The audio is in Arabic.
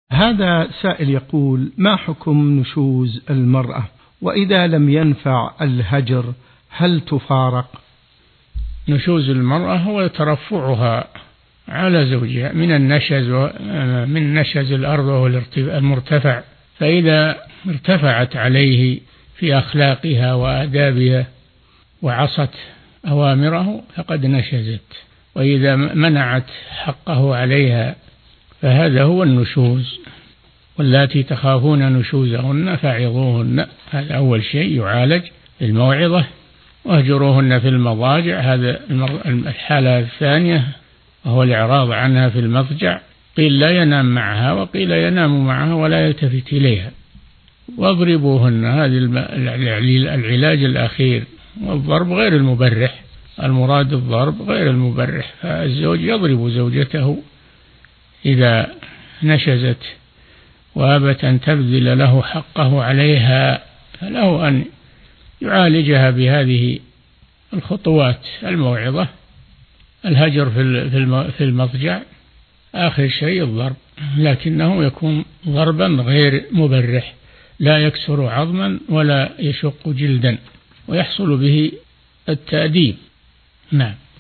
هذا سائل يقول: ما حكم نشوز المرأة؟ وإذا لم ينفع الهجر هل تفارق؟ نشوز المرأة هو ترفعها على زوجها من نشز الأرض وهو المرتفع، فإذا ارتفعت عليه في أخلاقها وآدابها وعصت أوامره فقد نشزت، وإذا منعت حقه عليها فهذا هو النشوز. واللاتي تخافون نشوزهن فعظوهن، هذا أول شيء يعالج الموعظة. واهجروهن في المضاجع، هذا الحالة الثانية وهو الإعراض عنها في المضجع، قيل لا ينام معها وقيل ينام معها ولا يلتفت إليها. واضربوهن، هذه العلاج الأخير. والضرب غير المبرح، المراد الضرب غير المبرح، فالزوج يضرب زوجته إذا نشزت وأبت أن تبذل له حقه عليها، فله أن يعالجها بهذه الخطوات: الموعظة، الهجر في المضجع، آخر شيء الضرب، لكنه يكون ضربا غير مبرح، لا يكسر عظما ولا يشق جلدا، ويحصل به التأديب. نعم.